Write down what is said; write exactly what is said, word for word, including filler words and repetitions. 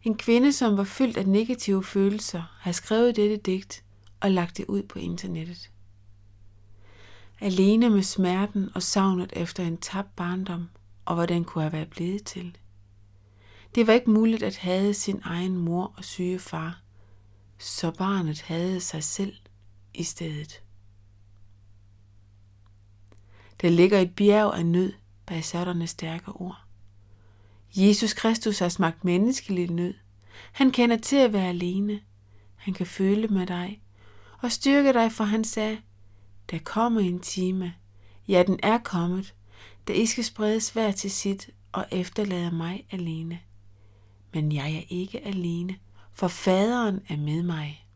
En kvinde, som var fyldt af negative følelser, har skrevet dette digt og lagt det ud på internettet. Alene med smerten og savnet efter en tabt barndom, og hvad den kunne have været blevet til. Det var ikke muligt at hade sin egen mor og syge far, så barnet hadede sig selv i stedet. Der ligger et bjerg af nød bag sådanne stærke ord. Jesus Kristus har smagt menneskelig nød. Han kender til at være alene. Han kan føle med dig og styrke dig, for han sagde, der kommer en time, ja den er kommet, da I skal spredes hver til sit og efterlade mig alene. Men jeg er ikke alene, for faderen er med mig.